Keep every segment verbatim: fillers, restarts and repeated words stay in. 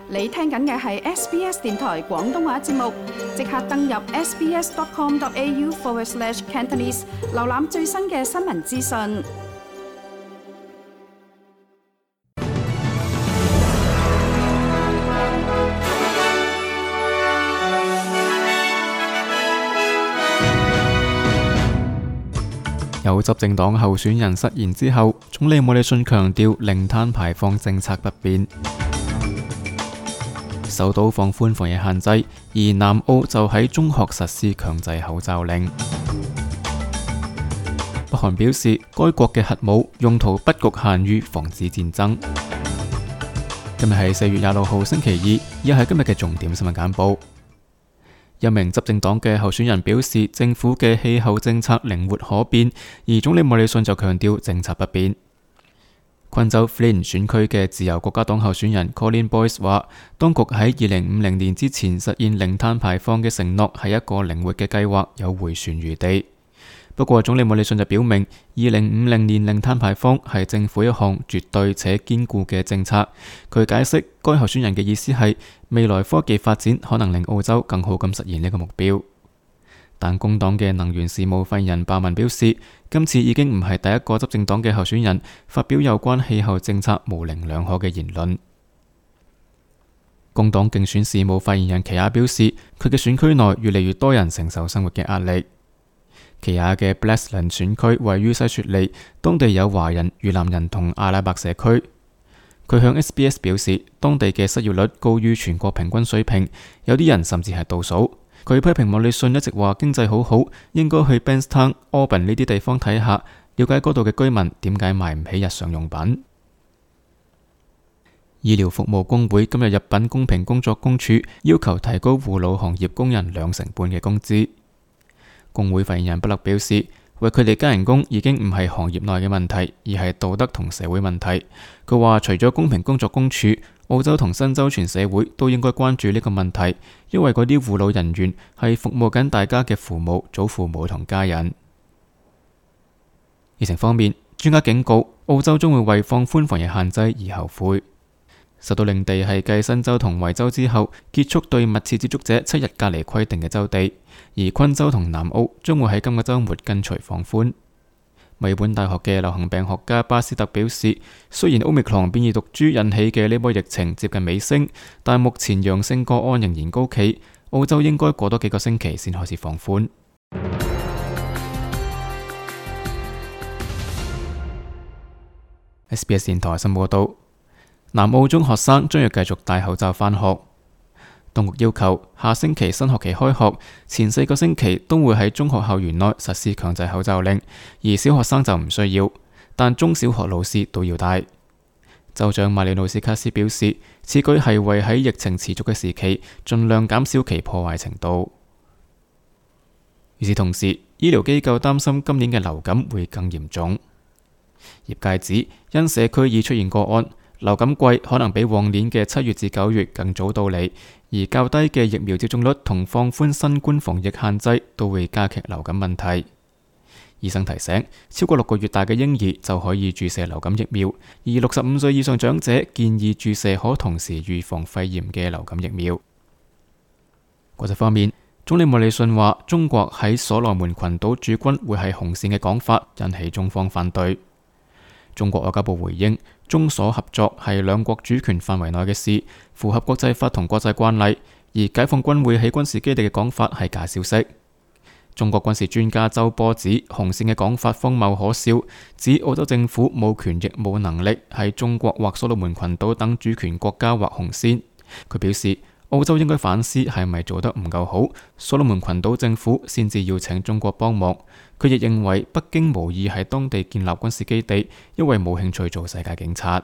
你聽緊嘅係 S B S 電台廣東話節目，即刻登入 sbs.com.au forward slash Cantonese， 瀏覽最新嘅新聞資訊。 有執政黨候選人失言之後，總理莫里遜強調零碳排放政策不變。首都放寬防疫限制，而南澳就喺中學實施強制口罩令。北韓表示，該國嘅核武用途不局限於防止戰爭。今日係四月廿六號星期二，以下係今日嘅重點新聞簡報。一名執政黨嘅候選人表示，政府嘅氣候政策靈活可變，而總理莫里遜就強調政策不變。昆州 Flint 選區嘅自由國家黨候選人 Colin Boyce 話，當局喺二零五零年之前實現零碳排放嘅承諾係一個靈活嘅計劃，有迴旋餘地。不過總理莫里遜就表明，二零五零年零碳排放係政府一項絕對且堅固嘅政策。佢解釋，該候選人嘅意思係未來科技發展可能令澳洲更好咁實現呢個目標。但工黨嘅能源事務發言人鮑文表示，今次已經唔係第一個執政黨嘅候選人發表有關氣候政策模棱兩可嘅言論。工黨競選事務發言人奇亞表示，佢嘅選區內越嚟越多人承受生活嘅壓力。奇亞嘅 Blessland 選區位於西雪梨，當地有華人、越南人同阿拉伯社區。佢向 S B S 表示，當地嘅失業率高於全國平均水平，有啲人甚至係倒數。佢批評莫里遜一直話經濟好好，應該去 Bankstown、Auburn 呢啲地方睇下，了解嗰度嘅居民點解買唔起日常用品。醫療服務工會今日入禀公平工作公署，要求提高護老行業工人兩成半嘅工資。工會發言人布勒表示，為佢哋加人工已經唔係行業內嘅問題，而係道德同社會問題。佢話除咗公平工作公署，澳洲同新州全社會都應該關注呢個問題，因為嗰啲護老人員係服務緊大家嘅父母、祖父母同家人。疫情方面，專家警告澳洲將會為放寬防疫限制而後悔。首都領地係繼新州同維州之後結束對密切接觸者七日隔離規定嘅州地，而昆州同南澳將會喺今個週末跟隨放寬。墨爾本大學嘅流行病學家巴斯特表示，雖然 Omicron 變異毒株引起嘅呢波疫情接近尾聲，但目前陽性個案仍然高企，澳洲應該過多幾個星期先開始放寬。S B S 電台新聞報道，南澳中學生將要繼續戴口罩返學。當局要求下星期新學期開學前四個星期都會喺中學校園內實施強制口罩令，而小學生就唔需要，但中小學老師都要戴。州長馬里努斯卡斯表示，此舉係為喺疫情持續嘅時期盡量減少其破壞程度。與此同時，醫療機構擔心今年嘅流感會更嚴重。業界指因社區已出現個案，流感季可能比往年嘅七月至九月更早到嚟，而較低嘅疫苗接種率同放寬新冠防疫限制都會加劇流感問題。醫生提醒，超過六個月大嘅嬰兒就可以注射流感疫苗，而六十五歲以上長者建議注射可同時預防肺炎嘅流感疫苗。國際方面，總理莫里遜話中國喺所羅門群島駐軍會係紅線嘅講法引起中方反對。中國外交部回應，中所合作係兩國主權範圍內嘅事，符合國際法同國際慣例，而解放軍會喺軍事基地嘅講法係假消息。中國軍事專家周波指紅線嘅講法荒謬可笑，指澳洲政府冇權亦冇能力喺中國或所羅門群島等主權國家劃紅線。佢表示，澳洲應該反思係咪做得唔夠好，所羅門群島政府先至要請中國幫忙。佢亦認為北京無意喺當地建立軍事基地，因為冇興趣做世界警察。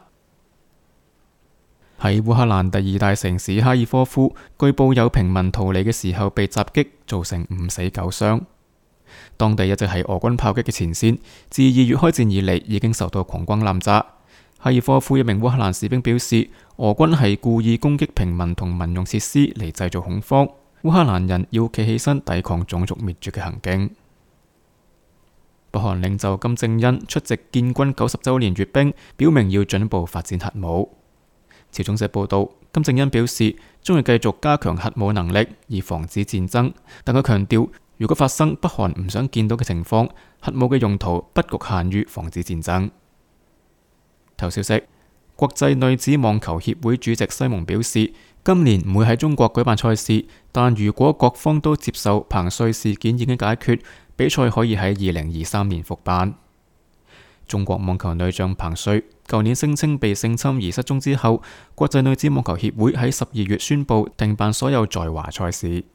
喺烏克蘭第二大城市哈爾科夫，據報有平民逃離嘅時候被襲擊，造成五死九傷。當地一直係俄軍炮擊嘅前線，自二月開戰以嚟已經受到狂轟濫炸。哈爾科夫一名烏克蘭士兵表示，俄軍係故意攻擊平民同民用設施嚟製造恐慌，烏克蘭人要企起身抵抗種族滅絕嘅行徑。北韓領袖金正恩出席建軍九十週年閱兵，表明要進一步發展核武。朝中社報道， 金正恩表示將會繼續加強核武能力，以防止戰爭。但佢強調，如果發生北韓唔想見到嘅情況，核武嘅用途不局限於防止戰爭。頭消息：國際女子網球協會主席西蒙表示，今年唔會喺中國舉辦賽事，但如果各方都接受彭帥事件已經解決，比賽可以喺二零二三年復辦。中國網球女將彭帥舊年聲稱被性侵而失蹤之後，國際女子網球協會喺十二月宣布停辦所有在華賽事。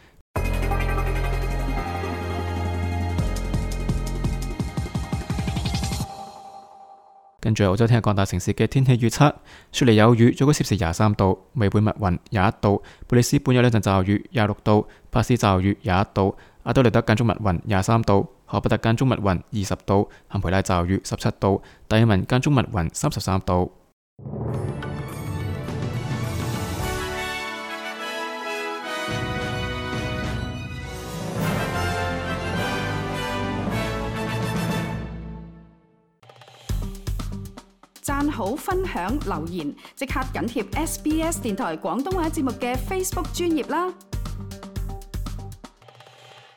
跟住澳洲聽日各大城市嘅天氣預測：雪梨有雨，最高攝氏廿三度；墨爾本密雲廿一度；貝里斯本有兩陣驟雨廿六度；帕斯驟雨廿一度；阿德萊德間中密雲廿三度；荷伯特間中密雲二十度；坎培拉驟雨十七度；達爾文間中密雲三十三度。 讚好、分享、留言，即刻緊貼 S B S 電台廣東話節目嘅 Facebook 專頁啦！